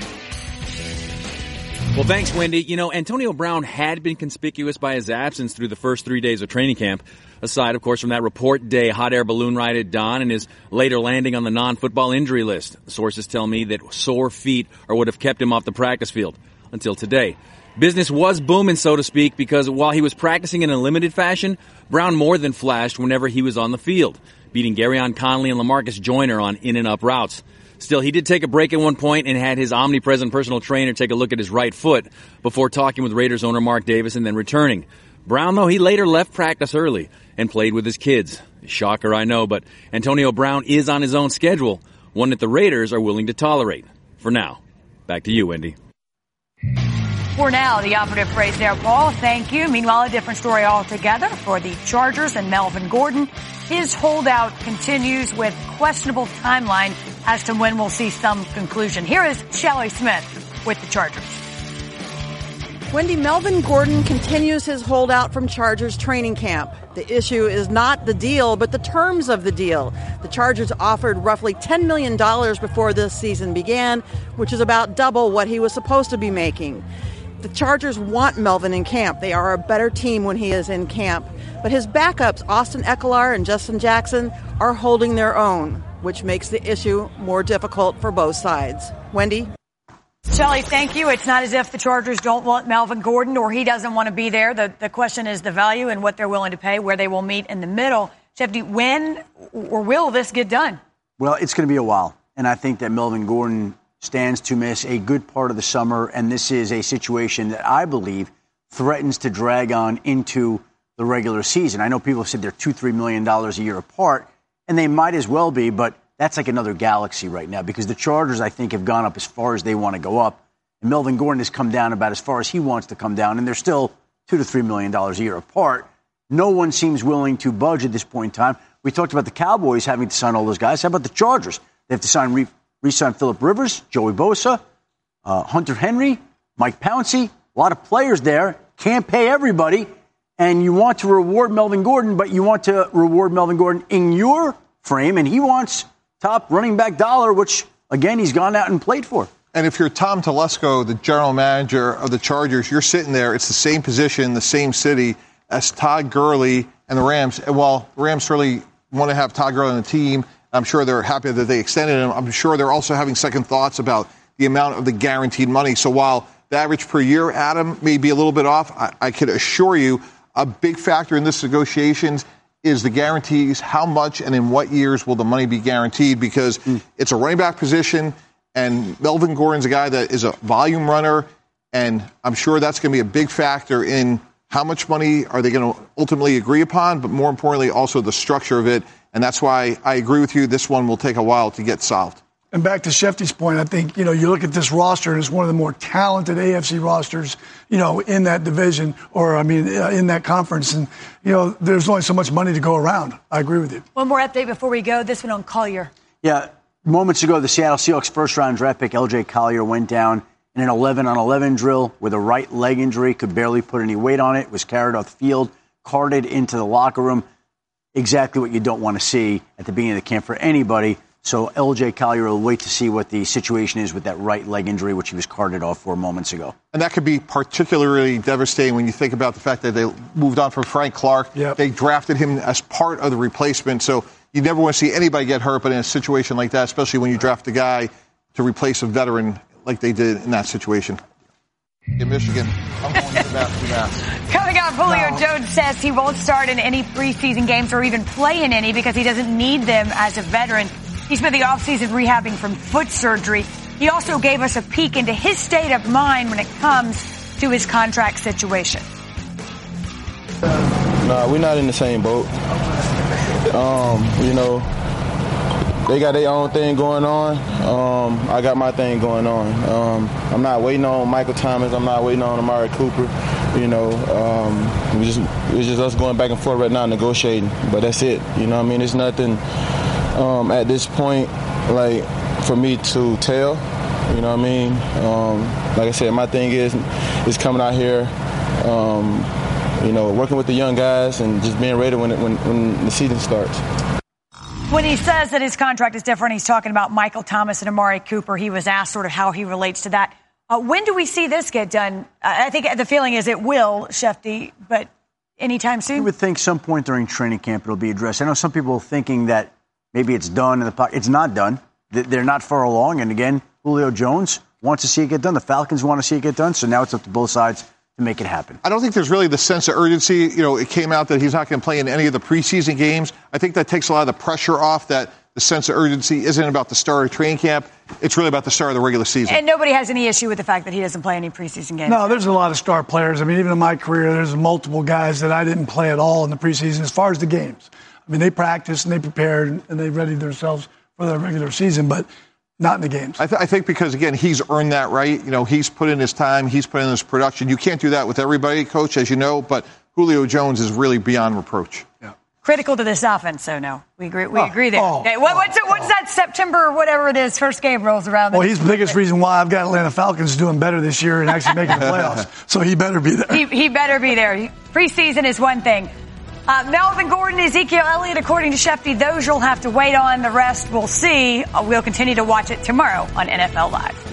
Well, thanks, Wendy. You know, Antonio Brown had been conspicuous by his absence through the first 3 days of training camp, aside, of course, from that report day hot air balloon ride at dawn and his later landing on the non-football injury list. Sources tell me that sore feet are what have kept him off the practice field until today. Business was booming, so to speak, because while he was practicing in a limited fashion, Brown more than flashed whenever he was on the field, beating Garyon Conley and LaMarcus Joyner on in and up routes. Still, he did take a break at one point and had his omnipresent personal trainer take a look at his right foot before talking with Raiders owner Mark Davis and then returning. Brown, though, he later left practice early and played with his kids. Shocker, I know, but Antonio Brown is on his own schedule, one that the Raiders are willing to tolerate. For now, back to you, Wendy. For now, the operative phrase there, Paul. Thank you. Meanwhile, a different story altogether for the Chargers and Melvin Gordon. His holdout continues with questionable timeline as to when we'll see some conclusion. Here is Shelley Smith with the Chargers. Wendy, Melvin Gordon continues his holdout from Chargers training camp. The issue is not the deal, but the terms of the deal. The Chargers offered roughly $10 million before this season began, which is about double what he was supposed to be making. The Chargers want Melvin in camp. They are a better team when he is in camp. But his backups, Austin Ekeler and Justin Jackson, are holding their own, which makes the issue more difficult for both sides. Wendy? Shelley, thank you. It's not as if the Chargers don't want Melvin Gordon or he doesn't want to be there. The question is the value and what they're willing to pay, where they will meet in the middle. Shefty, when or will this get done? Well, it's going to be a while. And I think that Melvin Gordon stands to miss a good part of the summer. And this is a situation that I believe threatens to drag on into the regular season. I know people have said they're $2-3 million a year apart, and they might as well be, but that's like another galaxy right now because the Chargers, I think, have gone up as far as they want to go up. And Melvin Gordon has come down about as far as he wants to come down, and they're still $2-3 million a year apart. No one seems willing to budge at this point in time. We talked about the Cowboys having to sign all those guys. How about the Chargers? They have to sign re-sign Phillip Rivers, Joey Bosa, Hunter Henry, Mike Pouncey. A lot of players there. Can't pay everybody. And you want to reward Melvin Gordon, but you want to reward Melvin Gordon in your frame, and he wants top running back dollar, which, again, he's gone out and played for. And if you're Tom Telesco, the general manager of the Chargers, you're sitting there. It's the same position, the same city as Todd Gurley and the Rams. And while the Rams really want to have Todd Gurley on the team, I'm sure they're happy that they extended him. I'm sure they're also having second thoughts about the amount of the guaranteed money. So while the average per year, Adam, may be a little bit off, I can assure you a big factor in this negotiations is the guarantees. How much and in what years will the money be guaranteed? Because it's a running back position, and Melvin Gordon's a guy that is a volume runner, and I'm sure that's going to be a big factor in how much money are they going to ultimately agree upon, but more importantly, also the structure of it. And that's why I agree with you. This one will take a while to get solved. And back to Shefty's point, I think, you look at this roster, and it's one of the more talented AFC rosters, in that division, or, in that conference. And, there's only so much money to go around. I agree with you. One more update before we go. This one on Collier. Yeah, moments ago, the Seattle Seahawks first-round draft pick, L.J. Collier, went down in an 11-on-11 drill with a right leg injury, could barely put any weight on it, was carried off the field, carted into the locker room. Exactly what you don't want to see at the beginning of the camp for anybody. So L.J. Collier will wait to see what the situation is with that right leg injury, which he was carted off for moments ago. And that could be particularly devastating when you think about the fact that they moved on from Frank Clark. Yep. They drafted him as part of the replacement. So you never want to see anybody get hurt, but in a situation like that, especially when you draft a guy to replace a veteran like they did in that situation. In Michigan, I'm going to that. Coming up, Julio Jones says he won't start in any preseason games or even play in any because he doesn't need them as a veteran. He spent the offseason rehabbing from foot surgery. He also gave us a peek into his state of mind when it comes to his contract situation. Nah, we're not in the same boat. You know, they got their own thing going on. I got my thing going on. I'm not waiting on Michael Thomas. I'm not waiting on Amari Cooper. You know, it's just us going back and forth right now negotiating. But that's it. You know what I mean? It's nothing at this point, like, for me to tell. You know what I mean? Like I said, my thing is coming out here, you know, working with the young guys and just being ready when the season starts. When he says that his contract is different, he's talking about Michael Thomas and Amari Cooper. He was asked sort of how he relates to that. When do we see this get done? I think the feeling is it will, Shefty, but anytime soon? You would think some point during training camp it'll be addressed. I know some people are thinking that maybe it's done in the pocket. It's not done. They're not far along. And again, Julio Jones wants to see it get done. The Falcons want to see it get done. So now it's up to both sides to make it happen. I don't think there's really the sense of urgency. You know, it came out that he's not going to play in any of the preseason games. I think that takes a lot of the pressure off, that the sense of urgency isn't about the start of training camp. It's really about the start of the regular season. And nobody has any issue with the fact that he doesn't play any preseason games. No, there's a lot of star players. I mean, even in my career, there's multiple guys that I didn't play at all in the preseason as far as the games. I mean, they practiced and they prepared and they readied themselves for the regular season, but not in the games. I think because, again, he's earned that right. You know, he's put in his time. He's put in his production. You can't do that with everybody, Coach, as you know, but Julio Jones is really beyond reproach. Yeah. Critical to this offense, so no. We agree there. Okay, what's that September, whatever it is, first game rolls around? Well, he's the biggest reason why I've got Atlanta Falcons doing better this year and actually making the playoffs. So he better be there. He better be there. Preseason is one thing. Melvin Gordon, Ezekiel Elliott, according to Shefty, those you'll have to wait on. The rest we'll see. We'll continue to watch it tomorrow on NFL Live.